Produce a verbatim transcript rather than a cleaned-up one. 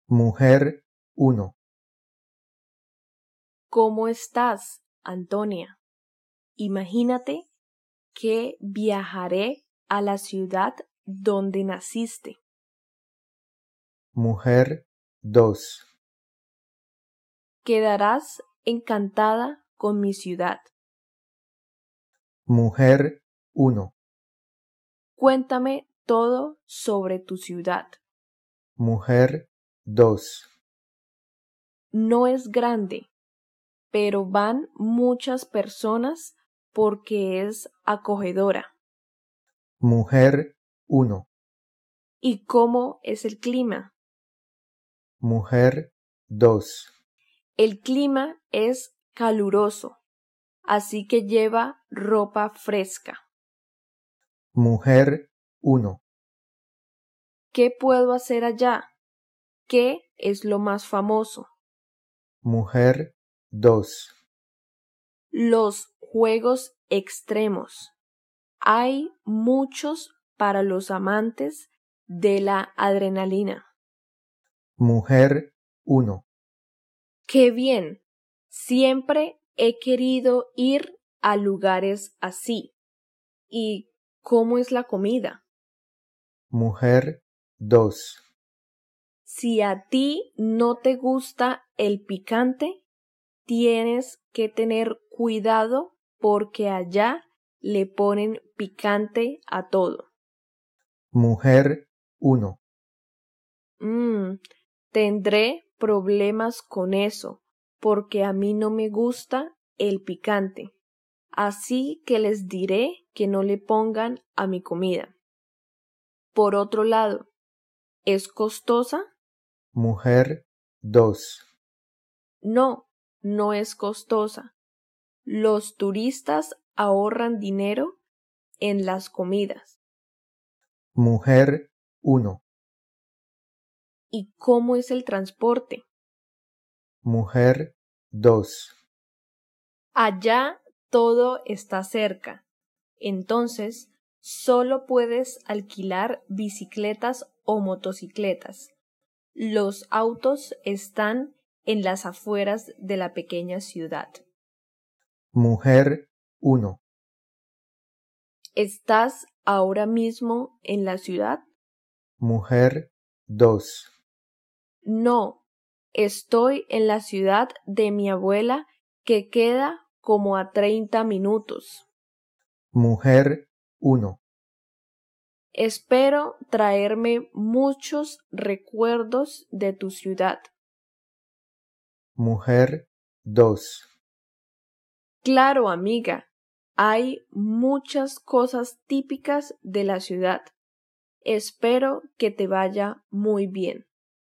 Mujer uno. ¿Cómo estás, Antonia? Imagínate que viajaré a la ciudad donde naciste. Mujer dos. Quedarás encantada con mi ciudad. Mujer uno. Cuéntame todo sobre tu ciudad. Mujer dos. No es grande, pero van muchas personas porque es acogedora. Mujer uno. ¿Y cómo es el clima? Mujer dos. El clima es caluroso, así que lleva ropa fresca. Mujer uno. ¿Qué puedo hacer allá? ¿Qué es lo más famoso? Mujer dos. Los juegos extremos. Hay muchos para los amantes de la adrenalina. Mujer uno. ¡Qué bien! Siempre he querido ir a lugares así. ¿Y cómo es la comida? Mujer dos. Si a ti no te gusta el picante, tienes que tener cuidado porque allá le ponen picante a todo. Mujer uno. Mm, tendré problemas con eso porque a mí no me gusta el picante. Así que les diré que no le pongan a mi comida. Por otro lado, ¿es costosa? Mujer dos. No, no es costosa. Los turistas ahorran dinero en las comidas. Mujer uno. ¿Y cómo es el transporte? Mujer dos. Allá todo está cerca. Entonces, solo puedes alquilar bicicletas o motocicletas. Los autos están en las afueras de la pequeña ciudad. Mujer uno. ¿Estás ahora mismo en la ciudad? Mujer dos. No, estoy en la ciudad de mi abuela que queda como a treinta minutos. Mujer uno. Espero traerme muchos recuerdos de tu ciudad. Mujer dos. Claro, amiga, hay muchas cosas típicas de la ciudad. Espero que te vaya muy bien.